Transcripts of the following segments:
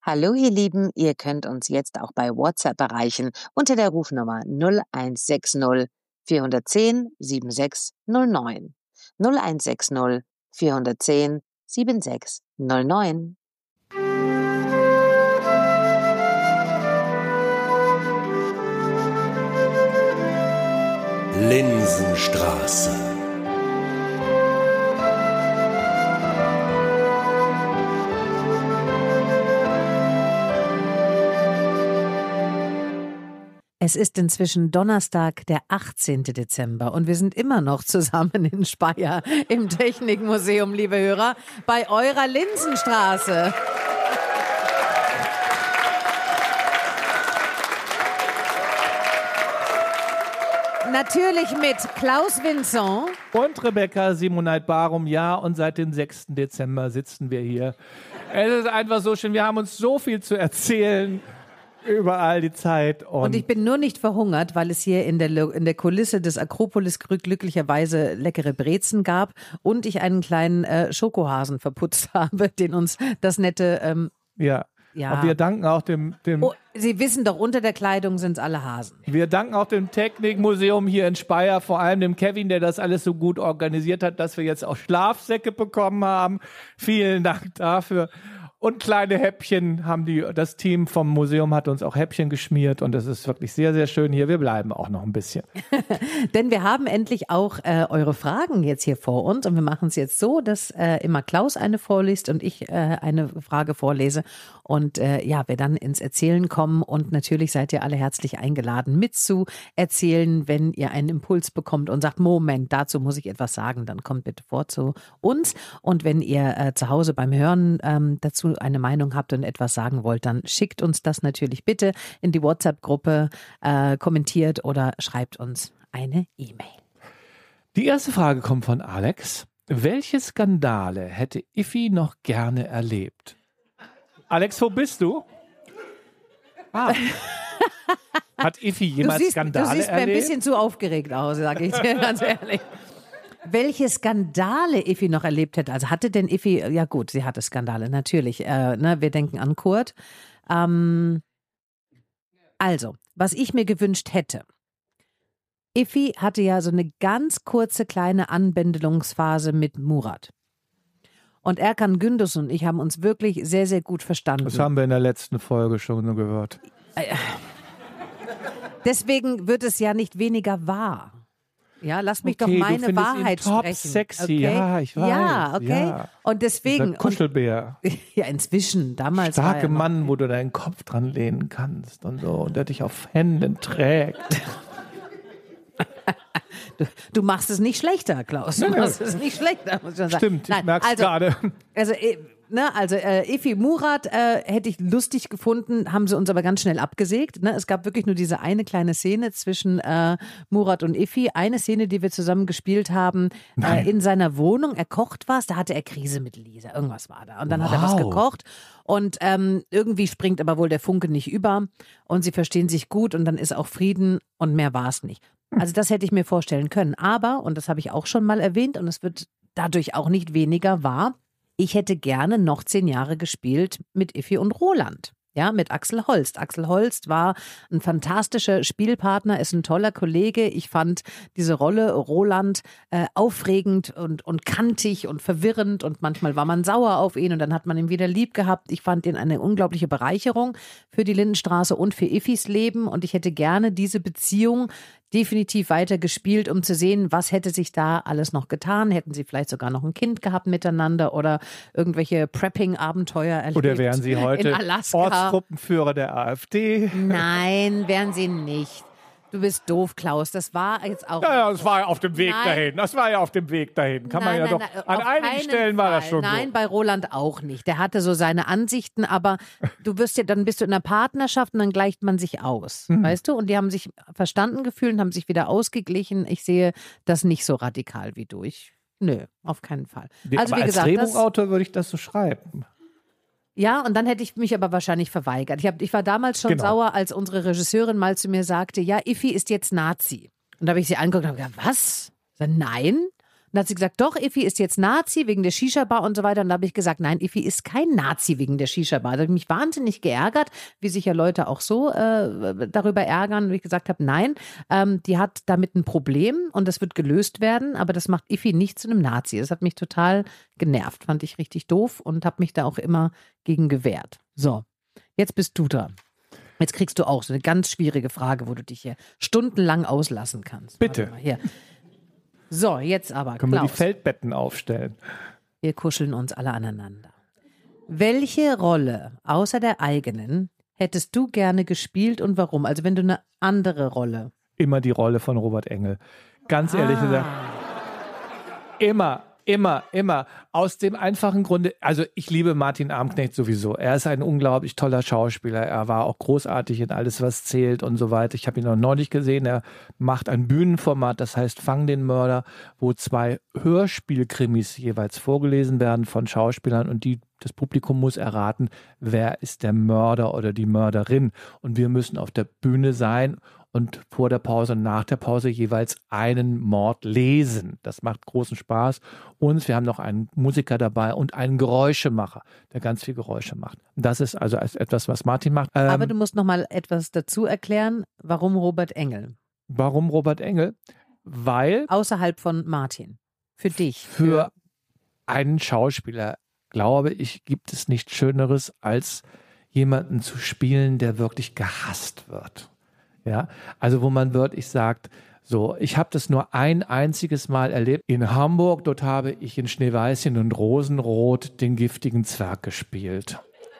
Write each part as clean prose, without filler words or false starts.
Hallo ihr Lieben, ihr könnt uns jetzt auch bei WhatsApp erreichen unter der Rufnummer 0160 410 7609. 0160 410 7609. Linsenstraße. Es ist inzwischen Donnerstag, der 18. Dezember und wir sind immer noch zusammen in Speyer im Technikmuseum, liebe Hörer, bei eurer Linsenstraße. Natürlich mit Klaus Vincent und Rebecca Simoneit-Barum, ja, und seit dem 6. Dezember sitzen wir hier. Es ist einfach so schön, wir haben uns so viel zu erzählen. Überall die Zeit. Und ich bin nur nicht verhungert, weil es hier in der Kulisse des Akropolis glücklicherweise leckere Brezen gab und ich einen kleinen Schokohasen verputzt habe, den uns das nette... Ja. Und wir danken auch dem Oh, Sie wissen doch, unter der Kleidung sind es alle Hasen. Wir danken auch dem Technikmuseum hier in Speyer, vor allem dem Kevin, der das alles so gut organisiert hat, dass wir jetzt auch Schlafsäcke bekommen haben. Vielen Dank dafür. Und kleine Häppchen das Team vom Museum hat uns auch Häppchen geschmiert und es ist wirklich sehr, sehr schön hier. Wir bleiben auch noch ein bisschen. Denn wir haben endlich auch eure Fragen jetzt hier vor uns und wir machen es jetzt so, dass immer Klaus eine vorliest und ich eine Frage vorlese und wir dann ins Erzählen kommen und natürlich seid ihr alle herzlich eingeladen mitzuerzählen, wenn ihr einen Impuls bekommt und sagt, Moment, dazu muss ich etwas sagen, dann kommt bitte vor zu uns und wenn ihr zu Hause beim Hören dazu eine Meinung habt und etwas sagen wollt, dann schickt uns das natürlich bitte in die WhatsApp-Gruppe, kommentiert oder schreibt uns eine E-Mail. Die erste Frage kommt von Alex. Welche Skandale hätte Iffi noch gerne erlebt? Alex, wo bist du? Hat Iffi jemals Skandale erlebt? Du siehst mir ein bisschen zu aufgeregt aus, sage ich dir ganz ehrlich. Welche Skandale Iffi noch erlebt hätte. Also hatte denn Iffi, ja gut, sie hatte Skandale, natürlich. Wir denken an Kurt. Also, was ich mir gewünscht hätte. Iffi hatte ja so eine ganz kurze kleine Anbändelungsphase mit Murat. Und Erkan Gündüz und ich haben uns wirklich sehr, sehr gut verstanden. Das haben wir in der letzten Folge schon gehört. Deswegen wird es ja nicht weniger wahr. Ja, lass mich doch meine Wahrheit sprechen. Sexy, okay? Ja, ich weiß. Ja, okay. Ja. Und deswegen. Dieser Kuschelbär. Ja, inzwischen. Damals. Starke Mann, wo du deinen Kopf dran lehnen kannst und so. Und der dich auf Händen trägt. Du machst es nicht schlechter, Klaus. Du machst es nicht schlechter, muss ich schon sagen. Stimmt, ich merke es gerade. Also Iffi Murat hätte ich lustig gefunden, haben sie uns aber ganz schnell abgesägt. Ne? Es gab wirklich nur diese eine kleine Szene zwischen Murat und Iffi. Eine Szene, die wir zusammen gespielt haben, in seiner Wohnung. Er kocht was, da hatte er Krise mit Lisa. Irgendwas war da. Und dann hat er was gekocht. Und irgendwie springt aber wohl der Funke nicht über. Und sie verstehen sich gut und dann ist auch Frieden und mehr war es nicht. Also das hätte ich mir vorstellen können. Aber, und das habe ich auch schon mal erwähnt und es wird dadurch auch nicht weniger wahr, ich hätte gerne noch 10 Jahre gespielt mit Iffi und Roland. Ja, mit Axel Holst. Axel Holst war ein fantastischer Spielpartner, ist ein toller Kollege. Ich fand diese Rolle Roland aufregend und kantig und verwirrend und manchmal war man sauer auf ihn und dann hat man ihn wieder lieb gehabt. Ich fand ihn eine unglaubliche Bereicherung für die Lindenstraße und für Iffis Leben und ich hätte gerne diese Beziehung definitiv weiter gespielt, um zu sehen, was hätte sich da alles noch getan. Hätten sie vielleicht sogar noch ein Kind gehabt miteinander oder irgendwelche Prepping-Abenteuer erlebt. Oder wären sie heute Ortsgruppenführer der AfD? Nein, wären sie nicht. Du bist doof, Klaus. Das war jetzt auch... Ja, das war ja auf dem Weg dahin. Das war ja auf dem Weg dahin. Kann man ja doch... An einigen Stellen war das schon so. Nein, bei Roland auch nicht. Der hatte so seine Ansichten, aber dann bist du in einer Partnerschaft und dann gleicht man sich aus. Weißt du? Und die haben sich verstanden gefühlt und haben sich wieder ausgeglichen. Ich sehe das nicht so radikal wie du. Nö, auf keinen Fall. Also, wie gesagt, als Drehbuchautor würde ich das so schreiben. Ja, und dann hätte ich mich aber wahrscheinlich verweigert. Ich war damals schon sauer, als unsere Regisseurin mal zu mir sagte, ja, Iffi ist jetzt Nazi. Und da habe ich sie angeguckt und habe gesagt, was? Nein. dann hat sie gesagt, doch, Effi ist jetzt Nazi wegen der Shisha-Bar und so weiter. Und da habe ich gesagt, nein, Effi ist kein Nazi wegen der Shisha-Bar. Da habe ich mich wahnsinnig geärgert, wie sich ja Leute auch so darüber ärgern. Und ich gesagt habe, nein, die hat damit ein Problem und das wird gelöst werden. Aber das macht Effi nicht zu einem Nazi. Das hat mich total genervt, fand ich richtig doof und habe mich da auch immer gegen gewehrt. So, jetzt bist du dran. Jetzt kriegst du auch so eine ganz schwierige Frage, wo du dich hier stundenlang auslassen kannst. Bitte. Warte mal, hier. So, jetzt aber, Können wir Klaus. die Feldbetten aufstellen? Wir kuscheln uns alle aneinander. Welche Rolle außer der eigenen hättest du gerne gespielt und warum? Also wenn du eine andere Rolle. Immer die Rolle von Robert Engel. Ganz ehrlich gesagt. Immer. Aus dem einfachen Grunde, also ich liebe Martin Armknecht sowieso. Er ist ein unglaublich toller Schauspieler. Er war auch großartig in Alles, was zählt und so weiter. Ich habe ihn noch neulich gesehen. Er macht ein Bühnenformat, das heißt Fang den Mörder, wo 2 Hörspielkrimis jeweils vorgelesen werden von Schauspielern und das Publikum muss erraten, wer ist der Mörder oder die Mörderin. Und wir müssen auf der Bühne sein und vor der Pause und nach der Pause jeweils einen Mord lesen. Das macht großen Spaß. Und wir haben noch einen Musiker dabei und einen Geräuschemacher, der ganz viel Geräusche macht. Das ist also etwas, was Martin macht. Aber du musst noch mal etwas dazu erklären, warum Robert Engel? Warum Robert Engel? Weil Außerhalb von Martin. Für dich. für einen Schauspieler, glaube ich, gibt es nichts Schöneres, als jemanden zu spielen, der wirklich gehasst wird. Ja, also wo man wirklich sagt, so, ich habe das nur ein einziges Mal erlebt. In Hamburg, dort habe ich in Schneeweißchen und Rosenrot den giftigen Zwerg gespielt.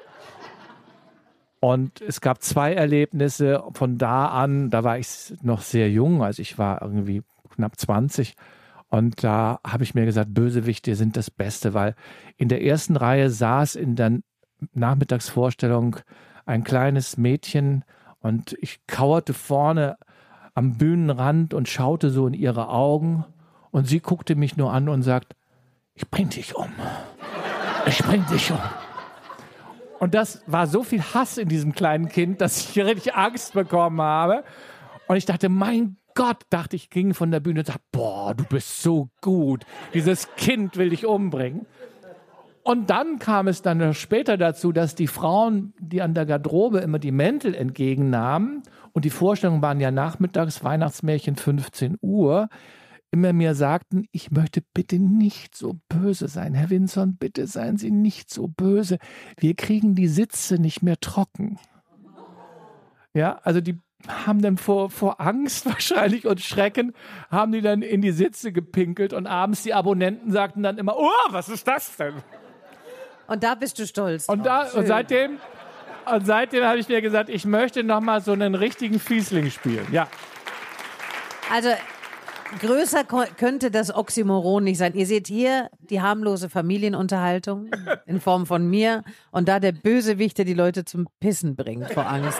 Und es gab 2 Erlebnisse von da an, da war ich noch sehr jung, also ich war irgendwie knapp 20. Und da habe ich mir gesagt, Bösewichte sind das Beste, weil in der ersten Reihe saß in der Nachmittagsvorstellung ein kleines Mädchen und ich kauerte vorne am Bühnenrand und schaute so in ihre Augen und sie guckte mich nur an und sagt, ich bring dich um. Ich bring dich um. Und das war so viel Hass in diesem kleinen Kind, dass ich richtig Angst bekommen habe. Und ich dachte, mein Gott, dachte ich, ging von der Bühne und sagte, boah, du bist so gut. Dieses Kind will dich umbringen. Und dann kam es dann später dazu, dass die Frauen, die an der Garderobe immer die Mäntel entgegennahmen, und die Vorstellungen waren ja nachmittags, Weihnachtsmärchen 15 Uhr, immer mir sagten, ich möchte bitte nicht so böse sein. Herr Winson, bitte seien Sie nicht so böse. Wir kriegen die Sitze nicht mehr trocken. Ja, also die haben dann vor Angst wahrscheinlich und Schrecken, haben die dann in die Sitze gepinkelt und abends die Abonnenten sagten dann immer, oh, was ist das denn? Und da bist du stolz. Und seitdem habe ich mir gesagt, ich möchte nochmal so einen richtigen Fiesling spielen. Ja. Also größer könnte das Oxymoron nicht sein. Ihr seht hier die harmlose Familienunterhaltung in Form von mir und da der Bösewicht, der die Leute zum Pissen bringt vor Angst.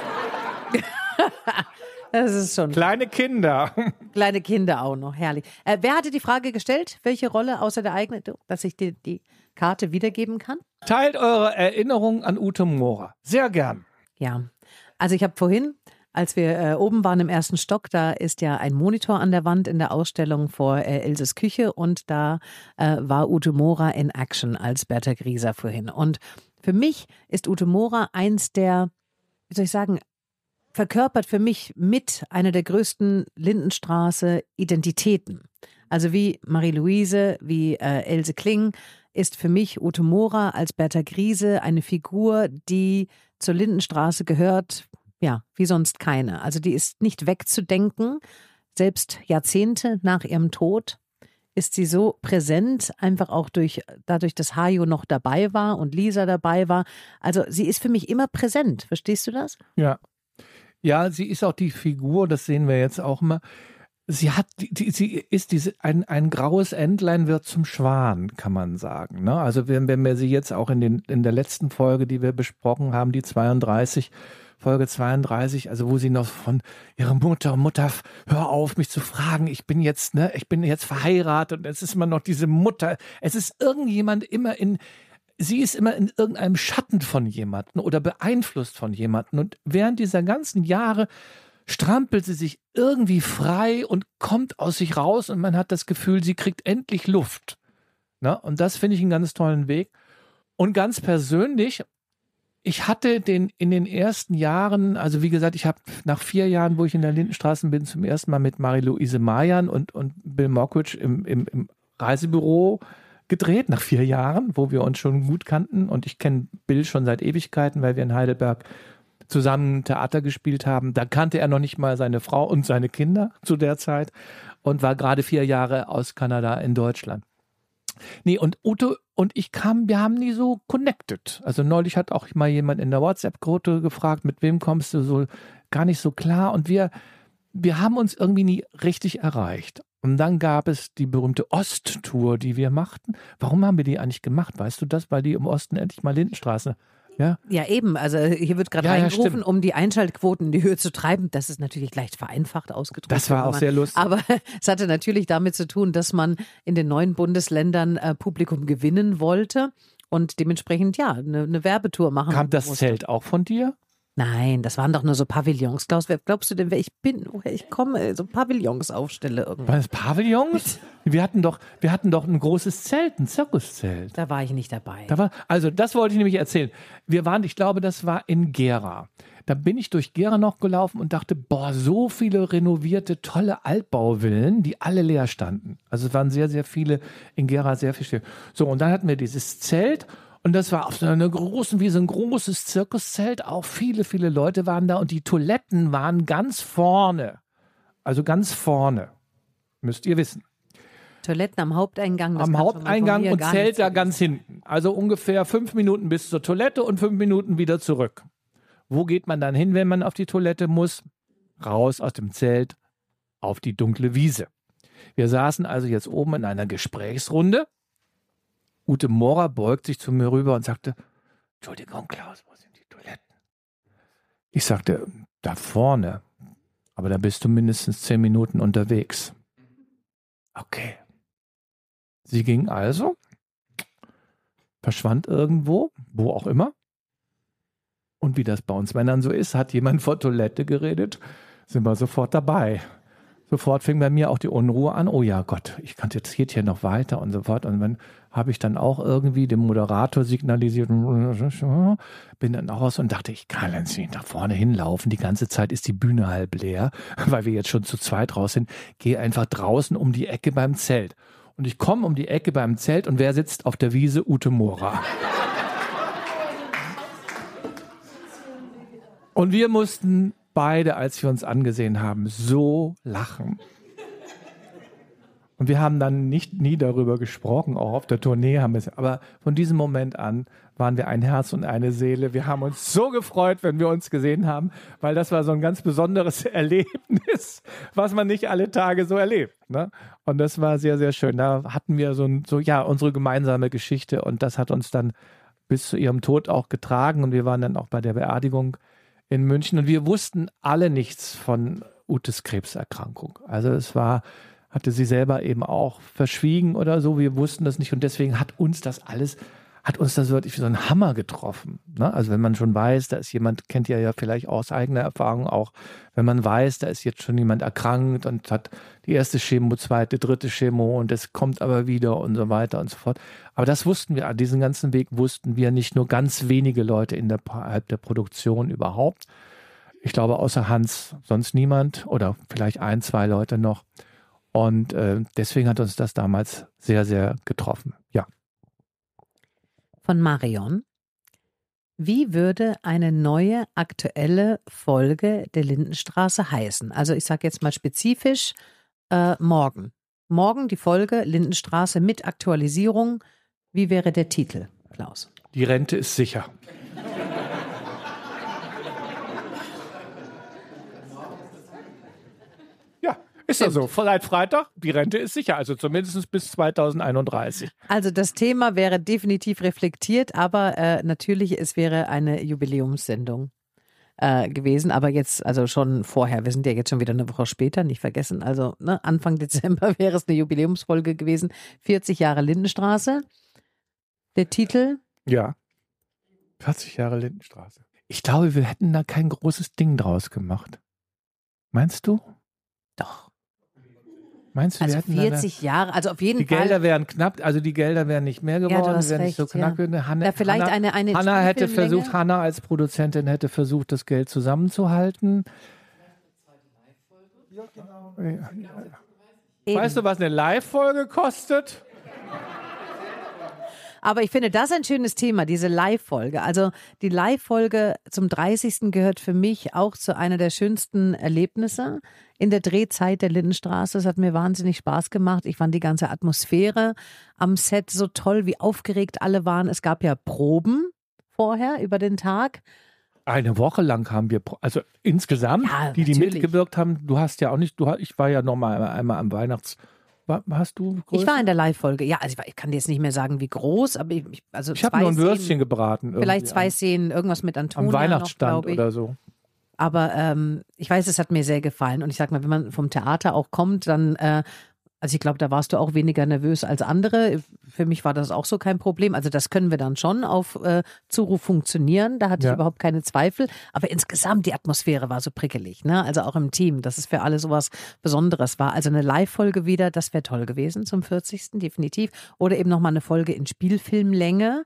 Das ist schon. Kleine Kinder. Kleine Kinder auch noch, herrlich. Wer hatte die Frage gestellt? Welche Rolle außer der eigenen, dass ich dir die Karte wiedergeben kann? Teilt eure Erinnerungen an Ute Mora. Sehr gern. Ja, also ich habe vorhin, als wir oben waren im 1. Stock, da ist ja ein Monitor an der Wand in der Ausstellung vor Elses Küche und da war Ute Mora in Action als Berta Grieser vorhin. Und für mich ist Ute Mora eins der, wie soll ich sagen, verkörpert für mich mit einer der größten Lindenstraße-Identitäten. Also wie Marie-Louise, wie Else Kling ist für mich Ute Mora als Berta Griese eine Figur, die zur Lindenstraße gehört, ja, wie sonst keine. Also die ist nicht wegzudenken. Selbst Jahrzehnte nach ihrem Tod ist sie so präsent, einfach auch dadurch, dass Hajo noch dabei war und Lisa dabei war. Also sie ist für mich immer präsent. Verstehst du das? Ja. Ja, sie ist auch die Figur, das sehen wir jetzt auch mal. Sie ist ein graues Entlein wird zum Schwan, kann man sagen. Ne? Also wenn wir sie jetzt auch in der letzten Folge, die wir besprochen haben, die 32, Folge 32, also wo sie noch von ihrer Mutter, hör auf, mich zu fragen, ich bin jetzt verheiratet und es ist immer noch diese Mutter. Es ist irgendjemand sie ist immer in irgendeinem Schatten von jemandem oder beeinflusst von jemandem. Und während dieser ganzen Jahre strampelt sie sich irgendwie frei und kommt aus sich raus und man hat das Gefühl, sie kriegt endlich Luft. Na, und das finde ich einen ganz tollen Weg. Und ganz persönlich, ich hatte in den ersten Jahren, also wie gesagt, ich habe nach 4 Jahren, wo ich in der Lindenstraße bin, zum ersten Mal mit Marie-Louise Mayan und Bill Mockridge im Reisebüro gedreht, nach 4 Jahren, wo wir uns schon gut kannten. Und ich kenne Bill schon seit Ewigkeiten, weil wir in Heidelberg zusammen Theater gespielt haben. Da kannte er noch nicht mal seine Frau und seine Kinder zu der Zeit und war gerade 4 Jahre aus Kanada in Deutschland. Nee, und Ute und ich wir haben nie so connected. Also neulich hat auch mal jemand in der WhatsApp-Gruppe gefragt, mit wem kommst du so, gar nicht so klar. Und wir haben uns irgendwie nie richtig erreicht. Und dann gab es die berühmte Osttour, die wir machten. Warum haben wir die eigentlich gemacht? Weißt du das? Weil die im Osten endlich mal Lindenstraße. Ja, ja, eben. Also hier wird gerade reingerufen, um die Einschaltquoten in die Höhe zu treiben. Das ist natürlich leicht vereinfacht ausgedrückt. Das war auch sehr lustig. Aber es hatte natürlich damit zu tun, dass man in den neuen Bundesländern Publikum gewinnen wollte und dementsprechend eine Werbetour machen Kam das musste. Zelt auch von dir? Nein, das waren doch nur so Pavillons. Klaus, wer glaubst du denn, wer ich bin, woher ich komme, so Pavillons aufstelle irgendwie? Waren das Pavillons? Wir hatten doch ein großes Zelt, ein Zirkuszelt. Da war ich nicht dabei. Also das wollte ich nämlich erzählen. Ich glaube, das war in Gera. Da bin ich durch Gera noch gelaufen und dachte, boah, so viele renovierte, tolle Altbauvillen, die alle leer standen. Also es waren sehr, sehr viele in Gera, sehr viel still. So, und dann hatten wir dieses Zelt. Und das war auf so einer wie so ein großes Zirkuszelt. Auch viele, viele Leute waren da und die Toiletten waren ganz vorne. Also ganz vorne. Müsst ihr wissen. Toiletten am Haupteingang. Am Haupteingang und Zelt da ganz hinten. Also ungefähr 5 Minuten bis zur Toilette und 5 Minuten wieder zurück. Wo geht man dann hin, wenn man auf die Toilette muss? Raus aus dem Zelt auf die dunkle Wiese. Wir saßen also jetzt oben in einer Gesprächsrunde. Ute Mora beugt sich zu mir rüber und sagte, Entschuldigung, Klaus, wo sind die Toiletten? Ich sagte, da vorne. Aber da bist du mindestens 10 Minuten unterwegs. Okay. Sie ging also, verschwand irgendwo, wo auch immer. Und wie das bei uns Männern so ist, hat jemand vor Toilette geredet, sind wir sofort dabei. Sofort fing bei mir auch die Unruhe an. Oh ja Gott, jetzt geht hier noch weiter und so fort. Und dann habe ich dann auch irgendwie dem Moderator signalisiert, bin dann auch raus und dachte, ich kann jetzt nicht da vorne hinlaufen. Die ganze Zeit ist die Bühne halb leer, weil wir jetzt schon zu zweit raus sind. Gehe einfach draußen um die Ecke beim Zelt. Und ich komme um die Ecke beim Zelt und wer sitzt auf der Wiese? Ute Mora. Und wir mussten beide, als wir uns angesehen haben, so lachen. Und wir haben dann nie darüber gesprochen, auch auf der Tournee haben wir es. Aber von diesem Moment an waren wir ein Herz und eine Seele. Wir haben uns so gefreut, wenn wir uns gesehen haben, weil das war so ein ganz besonderes Erlebnis, was man nicht alle Tage so erlebt. Ne? Und das war sehr, sehr schön. Da hatten wir unsere gemeinsame Geschichte und das hat uns dann bis zu ihrem Tod auch getragen. Und wir waren dann auch bei der Beerdigung in München und wir wussten alle nichts von Utes Krebserkrankung. Also hatte sie selber eben auch verschwiegen oder so. Wir wussten das nicht und deswegen hat uns das wirklich wie so ein Hammer getroffen. Ne? Also wenn man schon weiß, da ist jemand, kennt ihr ja vielleicht aus eigener Erfahrung auch, wenn man weiß, da ist jetzt schon jemand erkrankt und hat die erste Chemo, zweite, dritte Chemo und es kommt aber wieder und so weiter und so fort. Aber das wussten wir, diesen ganzen Weg wussten wir nicht nur ganz wenige Leute innerhalb der Produktion überhaupt. Ich glaube, außer Hans sonst niemand oder vielleicht 1, 2 Leute noch. Und deswegen hat uns das damals sehr, sehr getroffen. Ja. Von Marion. Wie würde eine neue, aktuelle Folge der Lindenstraße heißen? Also ich sage jetzt mal spezifisch morgen. Morgen die Folge Lindenstraße mit Aktualisierung. Wie wäre der Titel, Klaus? Die Rente ist sicher. Ist ja so, seit Freitag, die Rente ist sicher, also zumindest bis 2031. Also das Thema wäre definitiv reflektiert, aber natürlich, es wäre eine Jubiläumssendung gewesen, aber jetzt, also schon vorher, wir sind ja jetzt schon wieder eine Woche später, nicht vergessen, also Anfang Dezember wäre es eine Jubiläumsfolge gewesen, 40 Jahre Lindenstraße. Der Titel? Ja, 40 Jahre Lindenstraße. Ich glaube, wir hätten da kein großes Ding draus gemacht. Meinst du? Doch. Meinst du, Also wir hätten 40 Jahre, also auf jeden die Fall. Gelder wären knapp, also die Gelder wären nicht mehr geworden, du hast wären nicht so recht, knapp geworden. Ja, vielleicht eine Hanna hätte Spielfilmlänge. versucht, Hanna als Produzentin hätte versucht, das Geld zusammenzuhalten. Eben. Weißt du, was eine Live-Folge kostet? Aber ich finde das ein schönes Thema, diese Live-Folge. Also die Live-Folge zum 30. gehört für mich auch zu einer der schönsten Erlebnisse in der Drehzeit der Lindenstraße. Es hat mir wahnsinnig Spaß gemacht. Ich fand die ganze Atmosphäre am Set so toll, wie aufgeregt alle waren. Es gab ja Proben vorher über den Tag. Eine Woche lang haben wir, also insgesamt, Ja, die natürlich. mitgewirkt haben, du hast ja auch nicht, ich war ja noch mal einmal am hast du größer? Ich war in der Live-Folge. Ja, also ich kann dir jetzt nicht mehr sagen, wie groß, aber ich Ich habe nur ein Würstchen gebraten. Vielleicht irgendwie 2 Szenen, irgendwas mit Antonia am Weihnachtsstand noch, glaub ich. oder so. Aber ich weiß, es hat mir sehr gefallen. Und ich sag mal, wenn man vom Theater auch kommt, dann, also ich glaube, da warst du auch weniger nervös als andere. Für mich war das auch so kein Problem. Also das können wir dann schon auf Zuruf funktionieren. Da hatte ich überhaupt keine Zweifel. Aber insgesamt die Atmosphäre war so prickelig, ne? Also auch im Team, dass es für alle sowas Besonderes war. Also eine Live-Folge wieder, das wäre toll gewesen zum 40. definitiv. Oder eben nochmal eine Folge in Spielfilmlänge.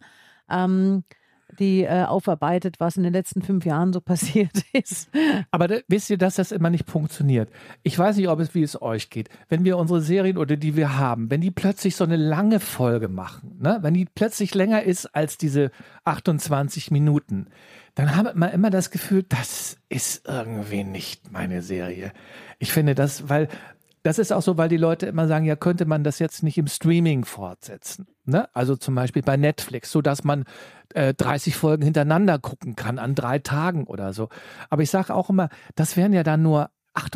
Die aufarbeitet, was in den letzten 5 Jahren so passiert ist. Aber wisst ihr, dass das immer nicht funktioniert? Ich weiß nicht, wie es euch geht. Wenn wir unsere Serien oder die wir haben, wenn die plötzlich so eine lange Folge machen, ne? Wenn die plötzlich länger ist als diese 28 Minuten, dann hat man immer das Gefühl, das ist irgendwie nicht meine Serie. Ich finde das, weil das ist auch so, weil die Leute immer sagen, ja, könnte man das jetzt nicht im Streaming fortsetzen? Ne? Also zum Beispiel bei Netflix, sodass man 30 Folgen hintereinander gucken kann an 3 Tagen oder so. Aber ich sage auch immer, das wären ja dann nur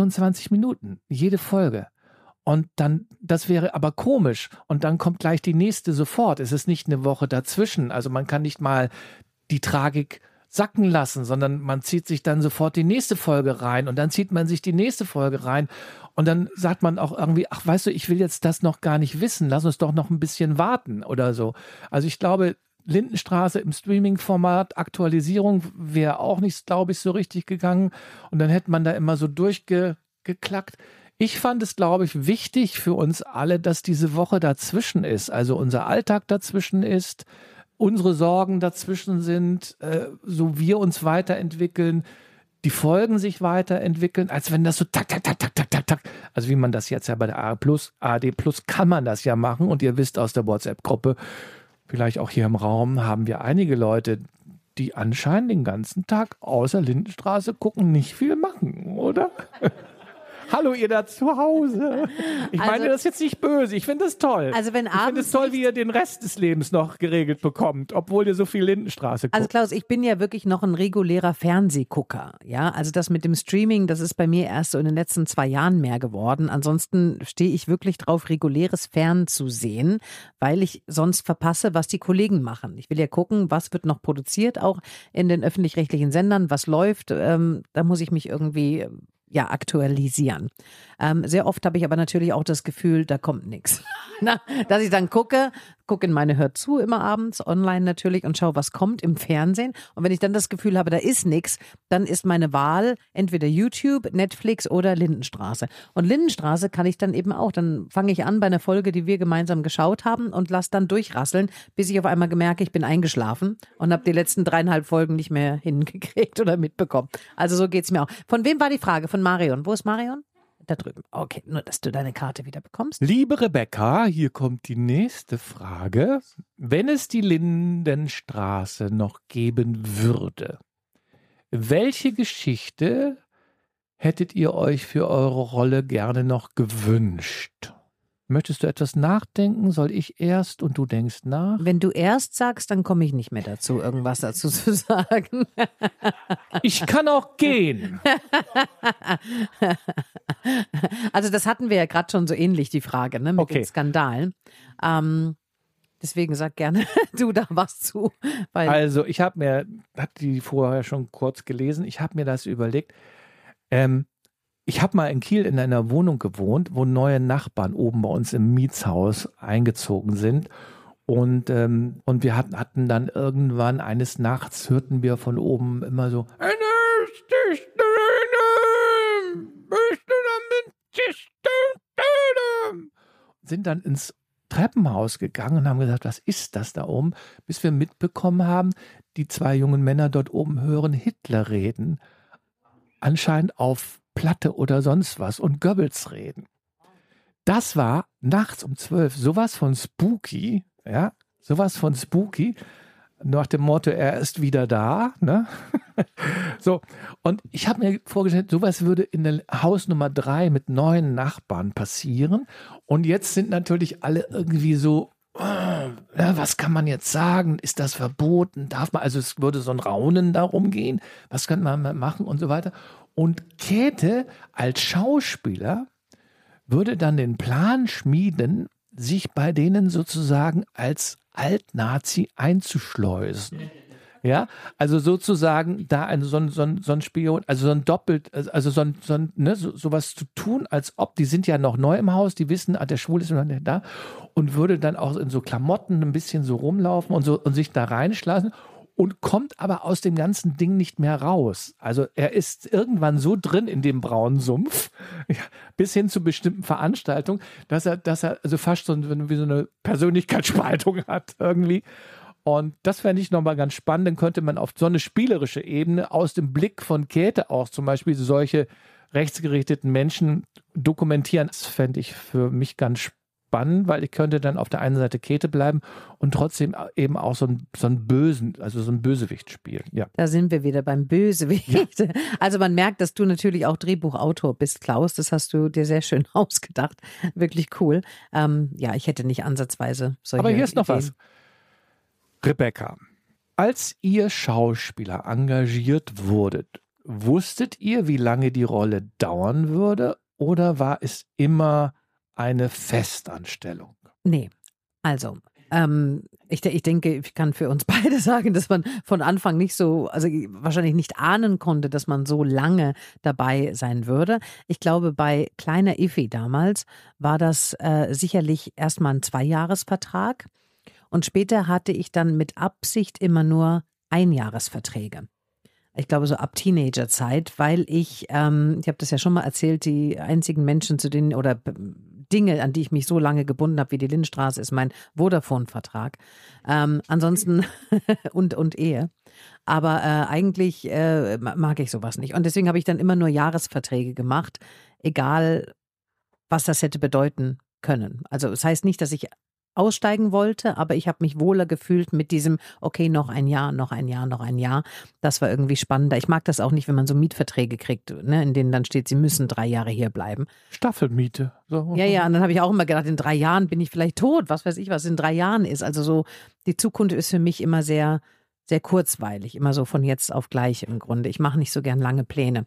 28 Minuten, jede Folge. Und dann, das wäre aber komisch. Und dann kommt gleich die nächste sofort. Es ist nicht eine Woche dazwischen. Also man kann nicht mal die Tragik sacken lassen, sondern man zieht sich dann sofort die nächste Folge rein und dann zieht man sich die nächste Folge rein und dann sagt man auch irgendwie, ach weißt du, ich will jetzt das noch gar nicht wissen, lass uns doch noch ein bisschen warten oder so. Also ich glaube, Lindenstraße im Streaming-Format, Aktualisierung wäre auch nicht, glaube ich, so richtig gegangen und dann hätte man da immer so durchgeklackt. Ich fand es, glaube ich, wichtig für uns alle, dass diese Woche dazwischen ist, also unser Alltag dazwischen ist, unsere Sorgen dazwischen sind, so wir uns weiterentwickeln, die Folgen sich weiterentwickeln, als wenn das so tak, tak, tak, tak, tak, tak, tak. Also wie man das jetzt ja bei der ARD Plus kann man das ja machen und ihr wisst aus der WhatsApp-Gruppe, vielleicht auch hier im Raum, haben wir einige Leute, die anscheinend den ganzen Tag außer Lindenstraße gucken, nicht viel machen, oder? Hallo, ihr da zu Hause. Ich meine das jetzt nicht böse. Ich finde das toll. Also wenn ich finde es toll, wie ihr den Rest des Lebens noch geregelt bekommt, obwohl ihr so viel Lindenstraße guckt. Also Klaus, ich bin ja wirklich noch ein regulärer Fernsehgucker. Ja, also das mit dem Streaming, das ist bei mir erst so in den letzten 2 Jahren mehr geworden. Ansonsten stehe ich wirklich drauf, reguläres Fernzusehen, weil ich sonst verpasse, was die Kollegen machen. Ich will ja gucken, was wird noch produziert, auch in den öffentlich-rechtlichen Sendern, was läuft. Da muss ich mich irgendwie aktualisieren. Sehr oft habe ich aber natürlich auch das Gefühl, da kommt nichts. Dass ich dann gucke in meine Hör zu immer abends, online natürlich und schaue, was kommt im Fernsehen. Und wenn ich dann das Gefühl habe, da ist nichts, dann ist meine Wahl entweder YouTube, Netflix oder Lindenstraße. Und Lindenstraße kann ich dann eben auch. Dann fange ich an bei einer Folge, die wir gemeinsam geschaut haben und lasse dann durchrasseln, bis ich auf einmal gemerke, ich bin eingeschlafen und habe die letzten 3,5 Folgen nicht mehr hingekriegt oder mitbekommen. Also so geht's mir auch. Von wem war die Frage? Von Marion. Wo ist Marion? Da drüben. Okay, nur, dass du deine Karte wieder bekommst. Liebe Rebecca, hier kommt die nächste Frage. Wenn es die Lindenstraße noch geben würde, welche Geschichte hättet ihr euch für eure Rolle gerne noch gewünscht? Möchtest du etwas nachdenken? Soll ich erst und du denkst nach? Wenn du erst sagst, dann komme ich nicht mehr dazu, irgendwas dazu zu sagen. Ich kann auch gehen. Also das hatten wir ja gerade schon so ähnlich, die Frage, ne, mit den Skandalen. Deswegen sag gerne du da was zu. Weil Also ich habe die vorher schon kurz gelesen, ich habe mir das überlegt. Ich habe mal in Kiel in einer Wohnung gewohnt, wo neue Nachbarn oben bei uns im Mietshaus eingezogen sind. Und wir hatten dann irgendwann eines Nachts, hörten wir von oben immer so, sind dann ins Treppenhaus gegangen und haben gesagt, was ist das da oben? Bis wir mitbekommen haben, die 2 jungen Männer dort oben hören Hitler reden. Anscheinend auf Platte oder sonst was und Goebbels reden. Das war nachts um 12 sowas von spooky, ja, sowas von spooky, nach dem Motto, er ist wieder da, ne? So, und ich habe mir vorgestellt, sowas würde in der Haus Nummer 3 mit 9 Nachbarn passieren. Und jetzt sind natürlich alle irgendwie so, was kann man jetzt sagen? Ist das verboten? Darf man, also es würde so ein Raunen darum gehen, was kann man machen und so weiter. Und Käthe als Schauspieler würde dann den Plan schmieden, sich bei denen sozusagen als Alt-Nazi einzuschleusen. Ja, also sozusagen da so ein Spion, also so ein doppelt, also sowas zu tun, als ob, die sind ja noch neu im Haus, die wissen, der Schwul ist noch nicht da, und würde dann auch in so Klamotten ein bisschen so rumlaufen und so und sich da reinschleichen und kommt aber aus dem ganzen Ding nicht mehr raus. Also er ist irgendwann so drin in dem braunen Sumpf, ja, bis hin zu bestimmten Veranstaltungen, dass er also fast so wie so eine Persönlichkeitsspaltung hat irgendwie. Und das fände ich nochmal ganz spannend. Dann könnte man auf so eine spielerische Ebene aus dem Blick von Käthe auch zum Beispiel solche rechtsgerichteten Menschen dokumentieren. Das fände ich für mich ganz spannend, weil ich könnte dann auf der einen Seite Käthe bleiben und trotzdem eben auch so einen Bösen, also so einen Bösewicht spielen. Ja. Da sind wir wieder beim Bösewicht. Ja. Also man merkt, dass du natürlich auch Drehbuchautor bist, Klaus. Das hast du dir sehr schön ausgedacht. Wirklich cool. Ja, ich hätte nicht ansatzweise solche Aber hier ist noch Ideen. was. Rebecca, als ihr Schauspieler engagiert wurdet, wusstet ihr, wie lange die Rolle dauern würde, oder war es immer eine Festanstellung? Nee, also ich denke, ich kann für uns beide sagen, dass man von Anfang nicht so, also wahrscheinlich nicht ahnen konnte, dass man so lange dabei sein würde. Ich glaube, bei Kleiner Effi damals war das sicherlich erstmal ein 2-Jahres-Vertrag. Und später hatte ich dann mit Absicht immer nur Einjahresverträge. Ich glaube, so ab Teenagerzeit, weil ich habe das ja schon mal erzählt, die einzigen Menschen, zu denen oder Dinge, an die ich mich so lange gebunden habe wie die Lindenstraße, ist mein Vodafone-Vertrag. Ansonsten und Ehe. Aber eigentlich mag ich sowas nicht. Und deswegen habe ich dann immer nur Jahresverträge gemacht, egal was das hätte bedeuten können. Also das heißt nicht, dass ich aussteigen wollte, aber ich habe mich wohler gefühlt mit diesem, okay, noch ein Jahr, noch ein Jahr, noch ein Jahr. Das war irgendwie spannender. Ich mag das auch nicht, wenn man so Mietverträge kriegt, ne, in denen dann steht, sie müssen 3 Jahre hier bleiben. Staffelmiete. So. Ja, und dann habe ich auch immer gedacht, in 3 Jahren bin ich vielleicht tot, was weiß ich, was in 3 Jahren ist. Also so, die Zukunft ist für mich immer sehr, sehr kurzweilig, immer so von jetzt auf gleich im Grunde. Ich mache nicht so gern lange Pläne.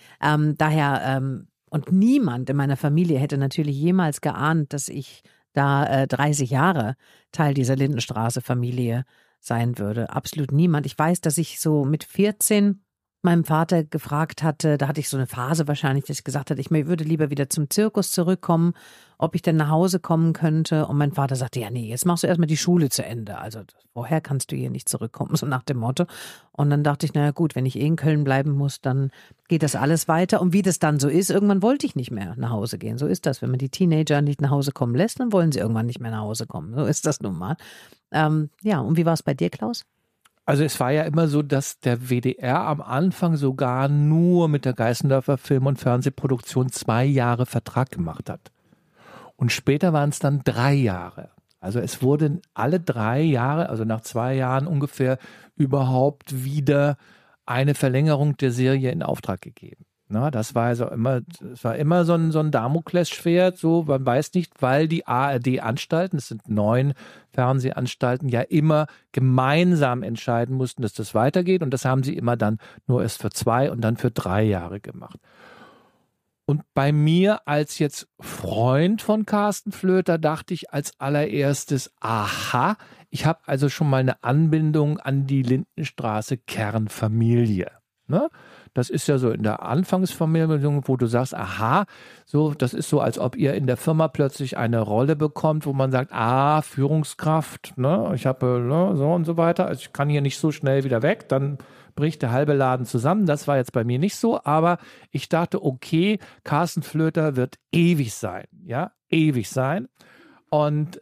Und niemand in meiner Familie hätte natürlich jemals geahnt, dass ich da 30 Jahre Teil dieser Lindenstraße-Familie sein würde. Absolut niemand. Ich weiß, dass ich so mit 14 meinem Vater gefragt hatte, da hatte ich so eine Phase wahrscheinlich, dass ich gesagt hatte, ich würde lieber wieder zum Zirkus zurückkommen, ob ich denn nach Hause kommen könnte. Und mein Vater sagte, ja nee, jetzt machst du erstmal die Schule zu Ende. Also woher kannst du hier nicht zurückkommen, so nach dem Motto. Und dann dachte ich, naja gut, wenn ich in Köln bleiben muss, dann geht das alles weiter. Und wie das dann so ist, irgendwann wollte ich nicht mehr nach Hause gehen. So ist das, wenn man die Teenager nicht nach Hause kommen lässt, dann wollen sie irgendwann nicht mehr nach Hause kommen. So ist das nun mal. Ja, und wie war es bei dir, Klaus? Also es war ja immer so, dass der WDR am Anfang sogar nur mit der Geißendorfer Film- und Fernsehproduktion 2 Jahre Vertrag gemacht hat. Und später waren es dann 3 Jahre. Also es wurden alle 3 Jahre, also nach 2 Jahren ungefähr, überhaupt wieder eine Verlängerung der Serie in Auftrag gegeben. Na, das war also immer so ein Damoklesschwert, so, man weiß nicht, weil die ARD-Anstalten, es sind 9 Fernsehanstalten, ja immer gemeinsam entscheiden mussten, dass das weitergeht, und das haben sie immer dann nur erst für 2 und dann für 3 Jahre gemacht. Und bei mir als jetzt Freund von Carsten Flöter dachte ich als allererstes, aha, ich habe also schon mal eine Anbindung an die Lindenstraße Kernfamilie. Ne? Das ist ja so in der Anfangsfamilie, wo du sagst, aha, so, das ist so, als ob ihr in der Firma plötzlich eine Rolle bekommt, wo man sagt, Führungskraft, ne, ich habe, ne, so und so weiter, also ich kann hier nicht so schnell wieder weg, dann bricht der halbe Laden zusammen. Das war jetzt bei mir nicht so, aber ich dachte, okay, Carsten Flöter wird ewig sein, ja, ewig sein. Und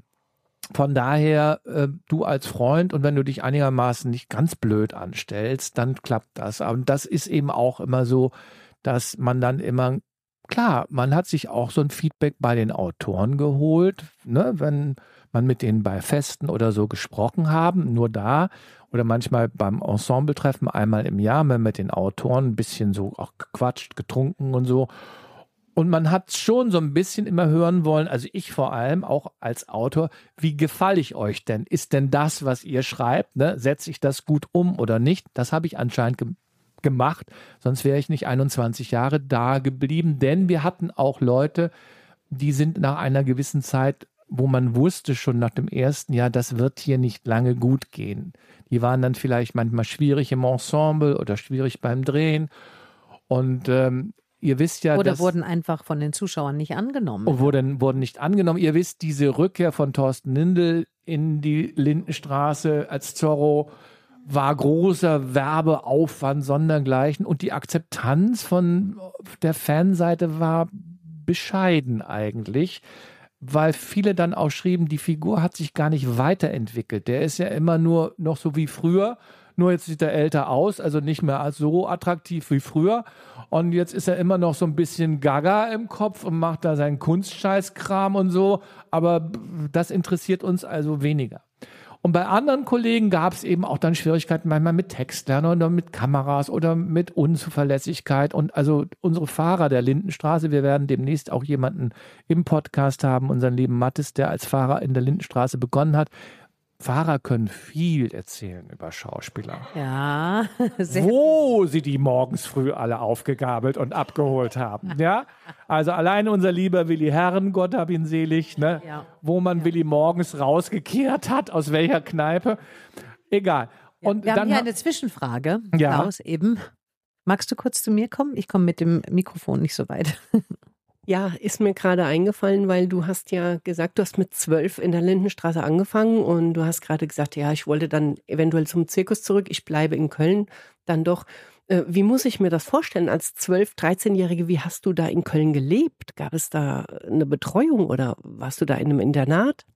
von daher, du als Freund und wenn du dich einigermaßen nicht ganz blöd anstellst, dann klappt das. Und das ist eben auch immer so, dass man dann immer, klar, man hat sich auch so ein Feedback bei den Autoren geholt, ne, wenn man mit denen bei Festen oder so gesprochen haben, nur da oder manchmal beim Ensembletreffen einmal im Jahr, wenn mit den Autoren ein bisschen so auch gequatscht, getrunken und so. Und man hat schon so ein bisschen immer hören wollen, also ich vor allem auch als Autor, wie gefalle ich euch denn? Ist denn das, was ihr schreibt, ne, setze ich das gut um oder nicht? Das habe ich anscheinend gemacht, sonst wäre ich nicht 21 Jahre da geblieben, denn wir hatten auch Leute, die sind nach einer gewissen Zeit, wo man wusste schon nach dem ersten Jahr, das wird hier nicht lange gut gehen. Die waren dann vielleicht manchmal schwierig im Ensemble oder schwierig beim Drehen und ihr wisst ja, oder wurden einfach von den Zuschauern nicht angenommen. Wurden nicht angenommen. Ihr wisst, diese Rückkehr von Thorsten Lindl in die Lindenstraße als Zorro war großer Werbeaufwand sondergleichen und die Akzeptanz von der Fanseite war bescheiden eigentlich, weil viele dann auch schrieben, die Figur hat sich gar nicht weiterentwickelt. Der ist ja immer nur noch so wie früher, nur jetzt sieht er älter aus, also nicht mehr so attraktiv wie früher. Und jetzt ist er immer noch so ein bisschen gaga im Kopf und macht da seinen Kunstscheißkram und so. Aber das interessiert uns also weniger. Und bei anderen Kollegen gab es eben auch dann Schwierigkeiten manchmal mit Textlern oder mit Kameras oder mit Unzuverlässigkeit. Und also unsere Fahrer der Lindenstraße, wir werden demnächst auch jemanden im Podcast haben, unseren lieben Mattes, der als Fahrer in der Lindenstraße begonnen hat. Fahrer können viel erzählen über Schauspieler. Ja, wo sie die morgens früh alle aufgegabelt und abgeholt haben. Ja, also allein unser lieber Willi Herren, Gott hab ihn selig, ne? Ja. Wo man Willi morgens rausgekehrt hat, aus welcher Kneipe. Egal. Ja, und wir dann haben hier eine Zwischenfrage, Klaus, eben. Magst du kurz zu mir kommen? Ich komme mit dem Mikrofon nicht so weit. Ja, ist mir gerade eingefallen, weil du hast ja gesagt, du hast mit 12 in der Lindenstraße angefangen und du hast gerade gesagt, ja, ich wollte dann eventuell zum Zirkus zurück, ich bleibe in Köln dann doch. Wie muss ich mir das vorstellen als 12-, 13-Jährige? Wie hast du da in Köln gelebt? Gab es da eine Betreuung oder warst du da in einem Internat?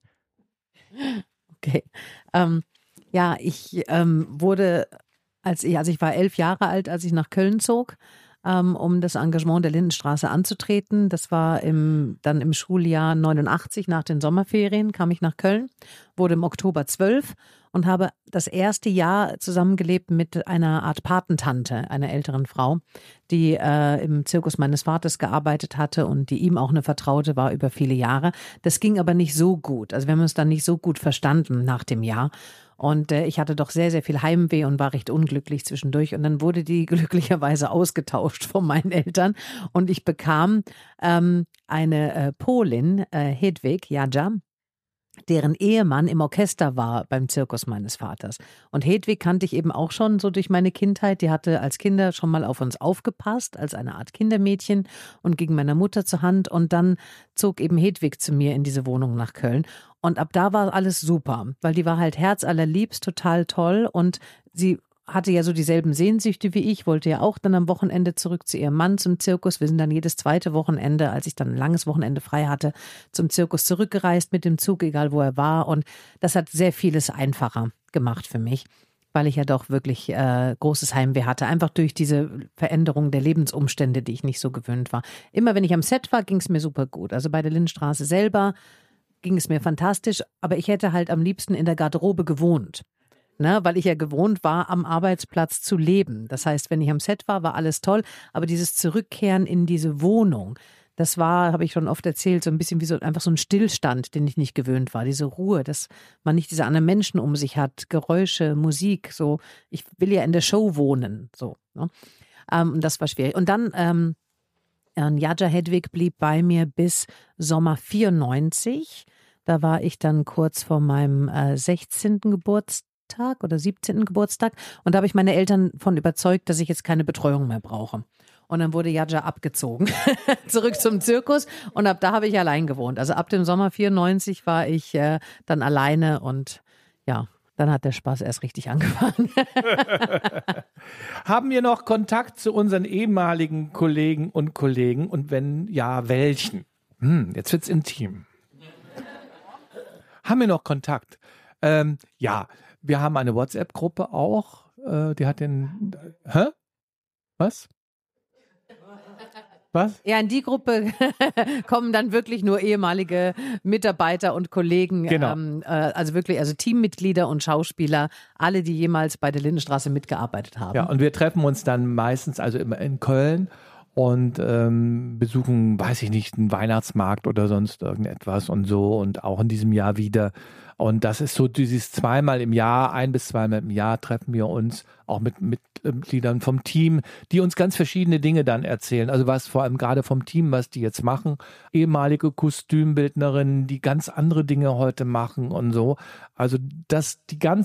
Okay. Ja, ich wurde, ich war 11 Jahre alt, als ich nach Köln zog, um das Engagement der Lindenstraße anzutreten. Das war dann im Schuljahr 89, nach den Sommerferien, kam ich nach Köln, wurde im Oktober 12 und habe das erste Jahr zusammengelebt mit einer Art Patentante, einer älteren Frau, die im Zirkus meines Vaters gearbeitet hatte und die ihm auch eine Vertraute war über viele Jahre. Das ging aber nicht so gut. Also wir haben uns dann nicht so gut verstanden nach dem Jahr. Und ich hatte doch sehr, sehr viel Heimweh und war recht unglücklich zwischendurch. Und dann wurde die glücklicherweise ausgetauscht von meinen Eltern. Und ich bekam eine Polin, Hedwig Jadja, deren Ehemann im Orchester war beim Zirkus meines Vaters. Und Hedwig kannte ich eben auch schon so durch meine Kindheit. Die hatte als Kinder schon mal auf uns aufgepasst, als eine Art Kindermädchen und ging meiner Mutter zur Hand. Und dann zog eben Hedwig zu mir in diese Wohnung nach Köln. Und ab da war alles super, weil die war halt herzallerliebst, total toll und sie hatte ja so dieselben Sehnsüchte wie ich, wollte ja auch dann am Wochenende zurück zu ihrem Mann zum Zirkus. Wir sind dann jedes zweite Wochenende, als ich dann ein langes Wochenende frei hatte, zum Zirkus zurückgereist mit dem Zug, egal wo er war. Und das hat sehr vieles einfacher gemacht für mich, weil ich ja doch wirklich großes Heimweh hatte, einfach durch diese Veränderung der Lebensumstände, die ich nicht so gewöhnt war. Immer wenn ich am Set war, ging es mir super gut. Also bei der Lindenstraße selber ging es mir fantastisch, aber ich hätte halt am liebsten in der Garderobe gewohnt. Ne, weil ich ja gewohnt war, am Arbeitsplatz zu leben. Das heißt, wenn ich am Set war, war alles toll, aber dieses Zurückkehren in diese Wohnung, das war, habe ich schon oft erzählt, so ein bisschen wie so einfach so ein Stillstand, den ich nicht gewöhnt war. Diese Ruhe, dass man nicht diese anderen Menschen um sich hat, Geräusche, Musik, so. Ich will ja in der Show wohnen, so. Ne? Und das war schwierig. Und dann Jadja Hedwig blieb bei mir bis Sommer 94. Da war ich dann kurz vor meinem 16. Geburtstag oder 17. Geburtstag und da habe ich meine Eltern von überzeugt, dass ich jetzt keine Betreuung mehr brauche. Und dann wurde Jadja abgezogen, zurück zum Zirkus und ab da habe ich allein gewohnt. Also ab dem Sommer 94 war ich dann alleine und ja, dann hat der Spaß erst richtig angefangen. Haben wir noch Kontakt zu unseren ehemaligen Kollegen und wenn ja, welchen? Jetzt wird's intim. Haben wir noch Kontakt? Ja, wir haben eine WhatsApp-Gruppe auch. Die hat den. Hä? Was? Was? Ja, in die Gruppe kommen dann wirklich nur ehemalige Mitarbeiter und Kollegen, Genau. also wirklich, also Teammitglieder und Schauspieler, alle, die jemals bei der Lindenstraße mitgearbeitet haben. Ja, und wir treffen uns dann meistens also immer in Köln und besuchen, weiß ich nicht, einen Weihnachtsmarkt oder sonst irgendetwas und so und auch in diesem Jahr wieder. Und das ist so dieses zweimal im Jahr, 1 bis 2 Mal im Jahr treffen wir uns auch mit Mitgliedern vom Team, die uns ganz verschiedene Dinge dann erzählen. Also was vor allem gerade vom Team, was die jetzt machen. Ehemalige Kostümbildnerinnen, die ganz andere Dinge heute machen und so. Also das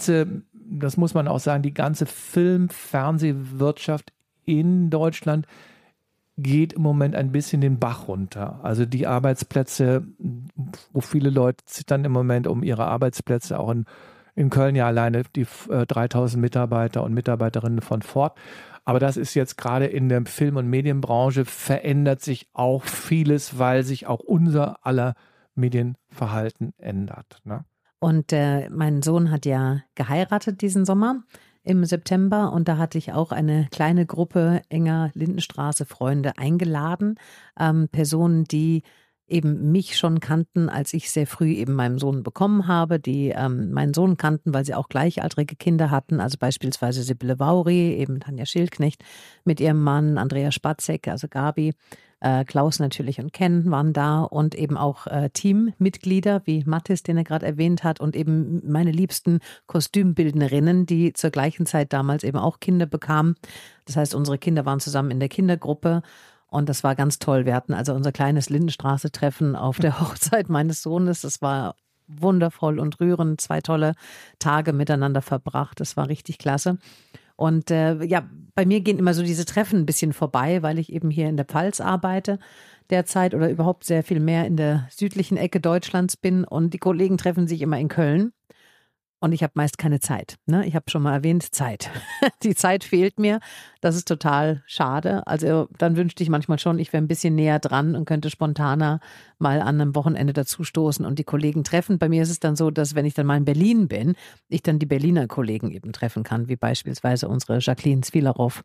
muss man auch sagen, die ganze Film-Fernsehwirtschaft in Deutschland geht im Moment ein bisschen den Bach runter. Also die Arbeitsplätze, wo viele Leute zittern im Moment um ihre Arbeitsplätze, auch in Köln ja alleine die 3000 Mitarbeiter und Mitarbeiterinnen von Ford. Aber das ist jetzt gerade in der Film- und Medienbranche verändert sich auch vieles, weil sich auch unser aller Medienverhalten ändert. Ne? Und mein Sohn hat ja geheiratet diesen Sommer im September und da hatte ich auch eine kleine Gruppe enger Lindenstraße-Freunde eingeladen. Personen, die eben mich schon kannten, als ich sehr früh eben meinen Sohn bekommen habe, die meinen Sohn kannten, weil sie auch gleichaltrige Kinder hatten, also beispielsweise Sibylle Vauri, eben Tanja Schildknecht mit ihrem Mann, Andrea Spatzek, also Gabi, Klaus natürlich und Ken waren da und eben auch Teammitglieder wie Mathis, den er gerade erwähnt hat und eben meine liebsten Kostümbildnerinnen, die zur gleichen Zeit damals eben auch Kinder bekamen. Das heißt, unsere Kinder waren zusammen in der Kindergruppe und das war ganz toll. Wir hatten also unser kleines Lindenstraße-Treffen auf der Hochzeit meines Sohnes. Das war wundervoll und rührend, 2 tolle Tage miteinander verbracht. Das war richtig klasse. Und ja, bei mir gehen immer so diese Treffen ein bisschen vorbei, weil ich eben hier in der Pfalz arbeite derzeit oder überhaupt sehr viel mehr in der südlichen Ecke Deutschlands bin und die Kollegen treffen sich immer in Köln. Und ich habe meist keine Zeit. Ne? Ich habe schon mal erwähnt, Zeit. Die Zeit fehlt mir. Das ist total schade. Also dann wünschte ich manchmal schon, ich wäre ein bisschen näher dran und könnte spontaner mal an einem Wochenende dazustoßen und die Kollegen treffen. Bei mir ist es dann so, dass wenn ich dann mal in Berlin bin, ich dann die Berliner Kollegen eben treffen kann, wie beispielsweise unsere Jacqueline Zwilarow,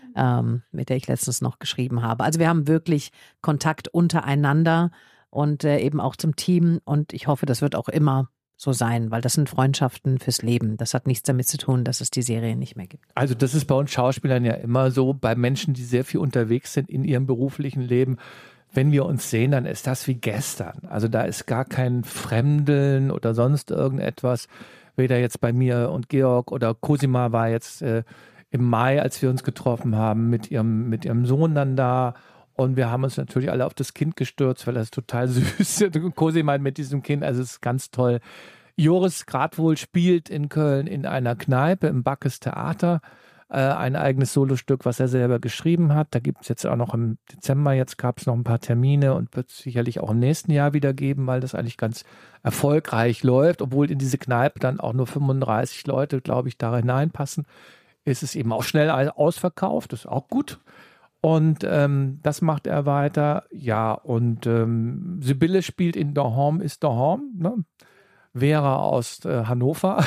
mit der ich letztens noch geschrieben habe. Also wir haben wirklich Kontakt untereinander und eben auch zum Team und ich hoffe, das wird auch immer so sein, weil das sind Freundschaften fürs Leben. Das hat nichts damit zu tun, dass es die Serie nicht mehr gibt. Also das ist bei uns Schauspielern ja immer so, bei Menschen, die sehr viel unterwegs sind in ihrem beruflichen Leben. Wenn wir uns sehen, dann ist das wie gestern. Also da ist gar kein Fremdeln oder sonst irgendetwas. Weder jetzt bei mir und Georg oder Cosima war jetzt im Mai, als wir uns getroffen haben, mit ihrem Sohn dann da. Und wir haben uns natürlich alle auf das Kind gestürzt, weil das total süß ist. Cosima mit diesem Kind, also es ist ganz toll. Joris Gradwohl spielt in Köln in einer Kneipe im Backes Theater ein eigenes Solostück, was er selber geschrieben hat. Da gibt es jetzt auch noch im Dezember, jetzt gab es noch ein paar Termine und wird es sicherlich auch im nächsten Jahr wieder geben, weil das eigentlich ganz erfolgreich läuft. Obwohl in diese Kneipe dann auch nur 35 Leute, glaube ich, da hineinpassen, ist es eben auch schnell ausverkauft. Das ist auch gut. Und das macht er weiter. Ja, und Sibylle spielt in Daheim ist Daheim. Ne? Vera aus Hannover.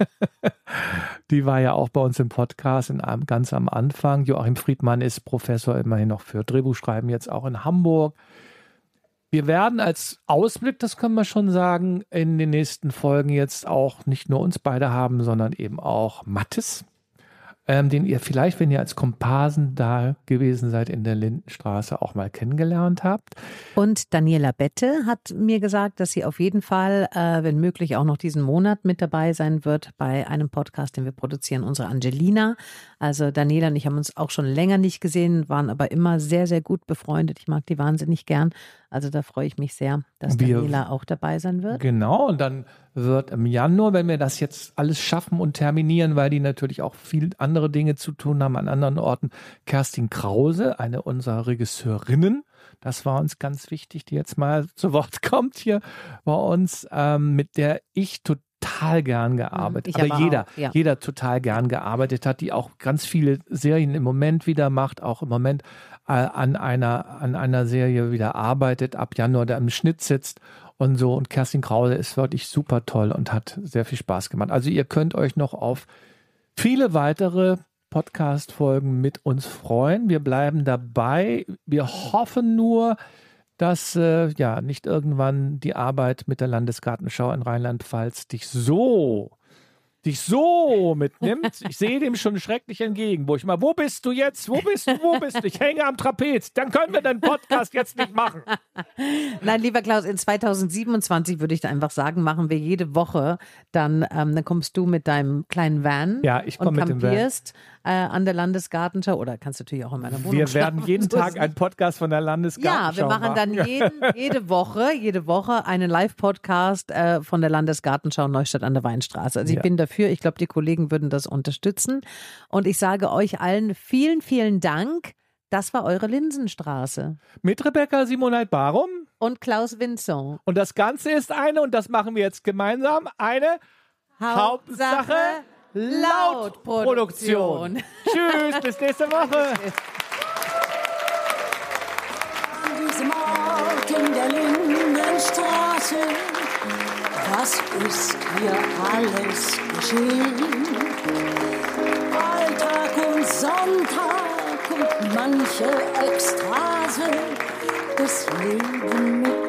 Die war ja auch bei uns im Podcast ganz am Anfang. Joachim Friedmann ist Professor immerhin noch für Drehbuchschreiben, jetzt auch in Hamburg. Wir werden als Ausblick, das können wir schon sagen, in den nächsten Folgen jetzt auch nicht nur uns beide haben, sondern eben auch Mathis. Den ihr vielleicht, wenn ihr als Komparsen da gewesen seid in der Lindenstraße, auch mal kennengelernt habt. Und Daniela Bette hat mir gesagt, dass sie auf jeden Fall, wenn möglich, auch noch diesen Monat mit dabei sein wird bei einem Podcast, den wir produzieren, unsere Angelina. Also Daniela und ich haben uns auch schon länger nicht gesehen, waren aber immer sehr, sehr gut befreundet. Ich mag die wahnsinnig gern. Also da freue ich mich sehr, dass Daniela auch dabei sein wird. Genau, und dann wird im Januar, wenn wir das jetzt alles schaffen und terminieren, weil die natürlich auch viel andere Dinge zu tun haben an anderen Orten, Kerstin Krause, eine unserer Regisseurinnen, das war uns ganz wichtig, die jetzt mal zu Wort kommt hier bei uns, mit der ich total gern gearbeitet habe. Aber jeder total gern gearbeitet hat, die auch ganz viele Serien im Moment wieder macht, auch im Moment an einer Serie wieder arbeitet, ab Januar da im Schnitt sitzt und so. Und Kerstin Krause ist wirklich super toll und hat sehr viel Spaß gemacht. Also ihr könnt euch noch auf viele weitere Podcast-Folgen mit uns freuen. Wir bleiben dabei. Wir hoffen nur, dass nicht irgendwann die Arbeit mit der Landesgartenschau in Rheinland-Pfalz dich so mitnimmt. Ich sehe dem schon schrecklich entgegen, wo ich mal, wo bist du jetzt? Wo bist du? Ich hänge am Trapez. Dann können wir den Podcast jetzt nicht machen. Nein, lieber Klaus, in 2027 würde ich da einfach sagen, machen wir jede Woche. Dann kommst du mit deinem kleinen Van ich komme mit dem Van. campierst an der Landesgartenschau oder kannst natürlich auch in meiner Wohnung Wir werden jeden Tag einen Podcast von der Landesgartenschau Ja, wir machen dann jede Woche einen Live-Podcast von der Landesgartenschau Neustadt an der Weinstraße. Also ich bin dafür, ich glaube, die Kollegen würden das unterstützen. Und ich sage euch allen vielen, vielen Dank. Das war eure Linsenstraße. Mit Rebecca Simoneit-Barum und Klaus Vincent. Und das Ganze ist und das machen wir jetzt gemeinsam, eine Hauptsache Lautproduktion. Tschüss, bis nächste Woche. An diesem Ort in der Lindenstraße, was ist hier alles geschehen? Alltag und Sonntag und manche Ekstase, das Leben mit